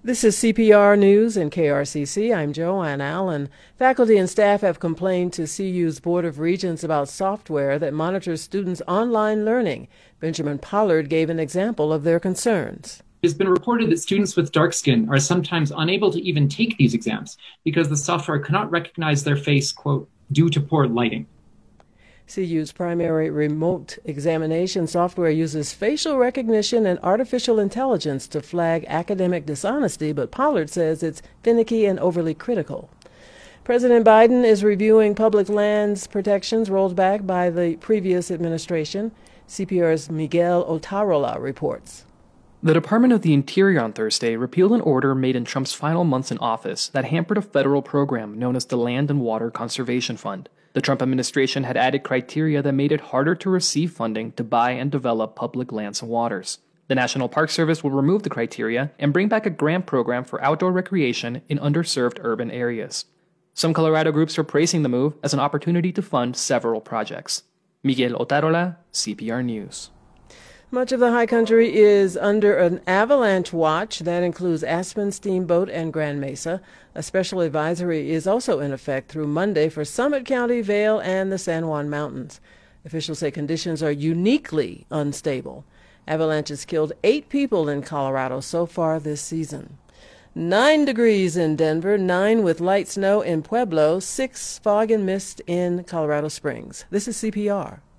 This is CPR News and KRCC. I'm Joanne Allen. Faculty and staff have complained to CU's Board of Regents about software that monitors students' online learning. Benjamin Pollard gave an example of their concerns. It has been reported that students with dark skin are sometimes unable to even take these exams because the software cannot recognize their face, quote, due to poor lighting. CU's primary remote examination software uses facial recognition and artificial intelligence to flag academic dishonesty, but Pollard says it's finicky and overly critical. President Biden is reviewing public lands protections rolled back by the previous administration. CPR's Miguel Otarola reports. The Department of the Interior on Thursday repealed an order made in Trump's final months in office that hampered a federal program known as the Land and Water Conservation Fund. The Trump administration had added criteria that made it harder to receive funding to buy and develop public lands and waters. The National Park Service will remove the criteria and bring back a grant program for outdoor recreation in underserved urban areas. Some Colorado groups are praising the move as an opportunity to fund several projects. Miguel Otarola, CPR News. Much of the high country is under an avalanche watch that includes Aspen, Steamboat, and Grand Mesa. A special advisory is also in effect through Monday for Summit County, Vail, and the San Juan Mountains. Officials say conditions are uniquely unstable. Avalanches killed 8 people in Colorado so far this season. 9 degrees in Denver, 9 with light snow in Pueblo, 6 fog and mist in Colorado Springs. This is CPR.